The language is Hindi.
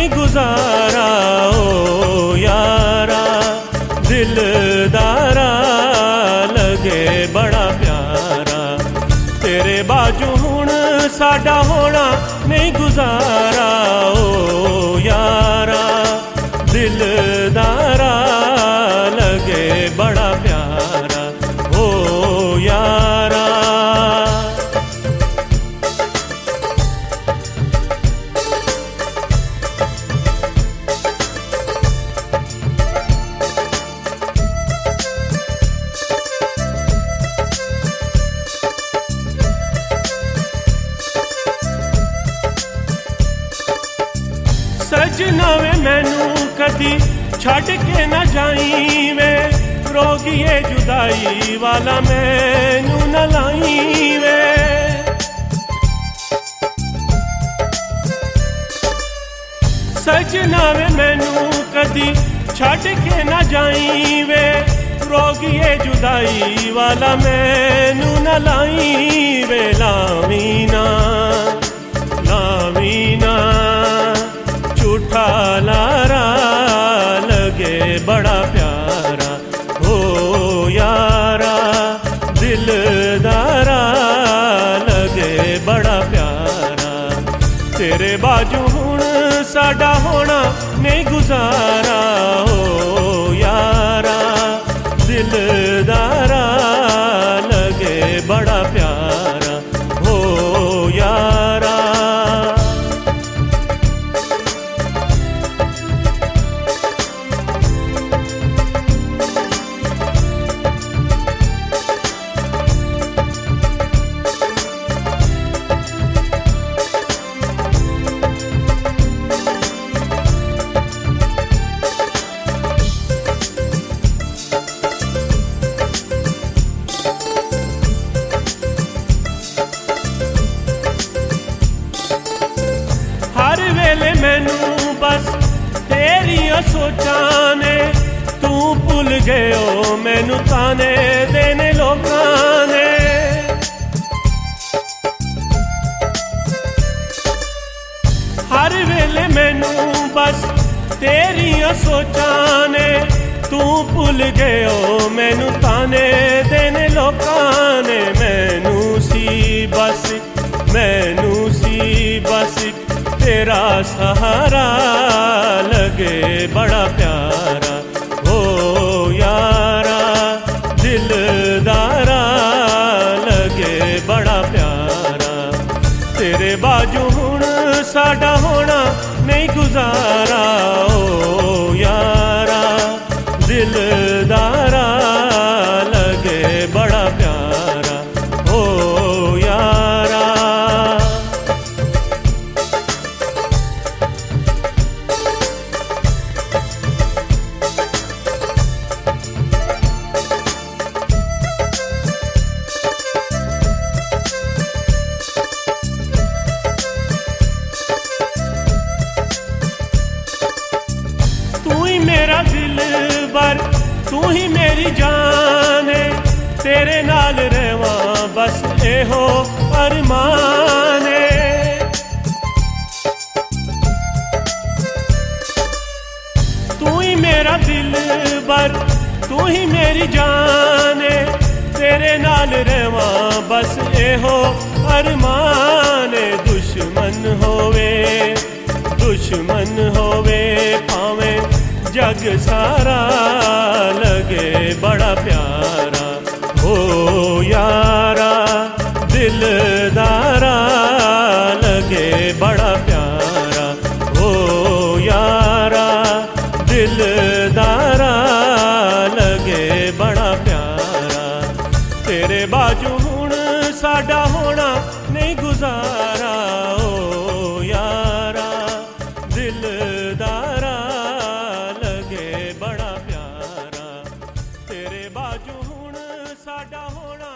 नहीं गुजारा ओ यारा, दिलदारा लगे बड़ा प्यारा। तेरे बाजू हुण साडा होना नहीं गुजारा ओ यारा, दिलदारा लगे बड़ा प्यारा ओ यारा। सजना वे मैनू कदी छड़ के न जाई वे, रोगिए जुदाई वाला मैनू न लाई वे। सजना वे मैनू कदी छड़ के न जाई वे, रोगिए जुदाई वाला मैनू न लाई वे। लावीना लावीना झूठा लारा लगे बड़ा प्यारा हो यारा, दिलदारा लगे बड़ा प्यारा। तेरे बाजू हुण साडा होना नहीं गुजारा हो यारा, दिलदारा लगे बड़ा प्यारा हो यारा। हर वेले मैनू बस तेरिया सोचां ने, तू भुल गयो मैनू ताने देने लोकां ने। हर वेले मैनू बस तेरिया सोचां ने, तू भुल गयो मैनू ताने देने लोकां ने। मैनू सी बस तेरा सहारा लगे बड़ा प्यारा हो यारा, दिलदारा लगे बड़ा प्यारा। तेरे बाजू हुण साडा होना नहीं गुजारा ओ यारा, दिलदारा लगे बड़ा प्यारा ओ यारा। तू ही मेरा दिलबर, तू ही मेरी जान है, तेरे नाल रहवा बस एहो अरमान है। तू ही मेरा दिलबर, तू ही मेरी जान है, तेरे नाल रहवा बस एहो अरमान है। दुश्मन होवे भावें जग सारा लगे बड़ा प्यारा हो यारा, दिलदारा लगे बड़ा प्यारा हो यारा, दिलदारा लगे बड़ा प्यारा। तेरे बाजू हुण साडा होना नहीं गुजारा ओ यारा, दिलदारा लगे बड़ा प्यारा। तेरे बाजू हुण साडा होना